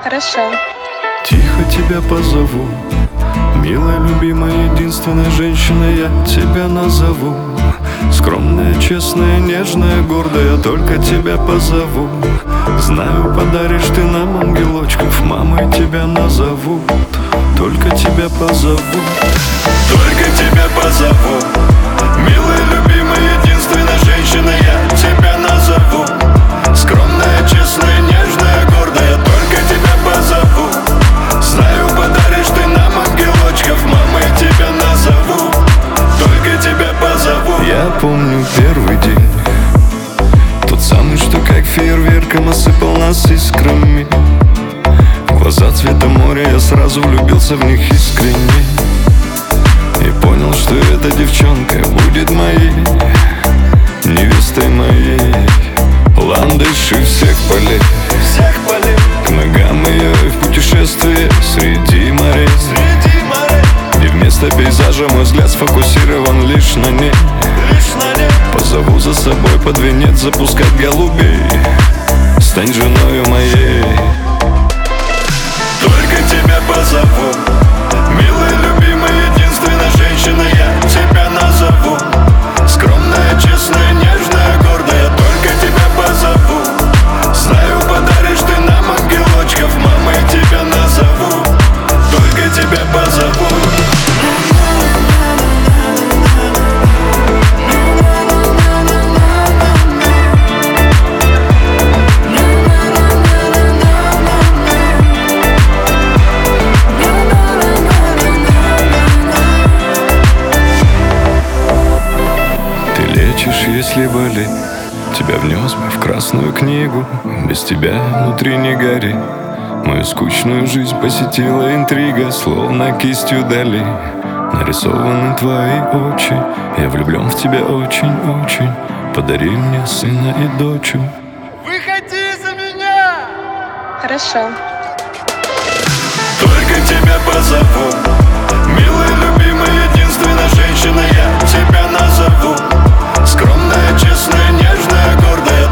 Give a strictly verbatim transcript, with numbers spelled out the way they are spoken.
Хорошо. Тихо тебя позову, милая, любимая, единственная женщина, я тебя назову. Скромная, честная, нежная, гордая, только тебя позову. Знаю, подаришь ты нам ангелочков, мамой тебя назовут. Только тебя позову, только тебя позову. Милая, любимая, единственная женщина, я тебя назову. Скромная, честная, нежная, гордая, только тебя позову. Знаю, подаришь ты нам ангелочков, мамой тебя назову. Только тебя позову. Я помню первый день, тот самый, что как фейерверком осыпал нас искрами. Глаза цвета моря, я сразу влюбился в них искренне. И понял, что эта девчонка будет моей, невестой моей. Ландыши всех полей, всех полей, к ногам ее и в путешествие среди морей. Среди морей. И вместо пейзажа мой взгляд сфокусирован лишь на ней, лишь на ней. Позову за собой под венец запускать голубей. Стань женою моей. Только тебя позову, милая, любимая, единственная женщина, я тебя назову. Скромная, честная, нежная, гордая, только тебя позову. Знаю, подаришь ты нам ангелочков, мамой тебя назову. Только тебя позову. Если болит, тебя внес бы в красную книгу. Без тебя внутри не гори. Мою скучную жизнь посетила интрига, словно кистью дали нарисованы твои очи. Я влюблен в тебя очень-очень. Подари мне сына и дочь. Выходи за меня! Хорошо. Только тебя позову, милая, любимая, единственная женщина, я тебя назову. Скромная, честная, нежная, гордая,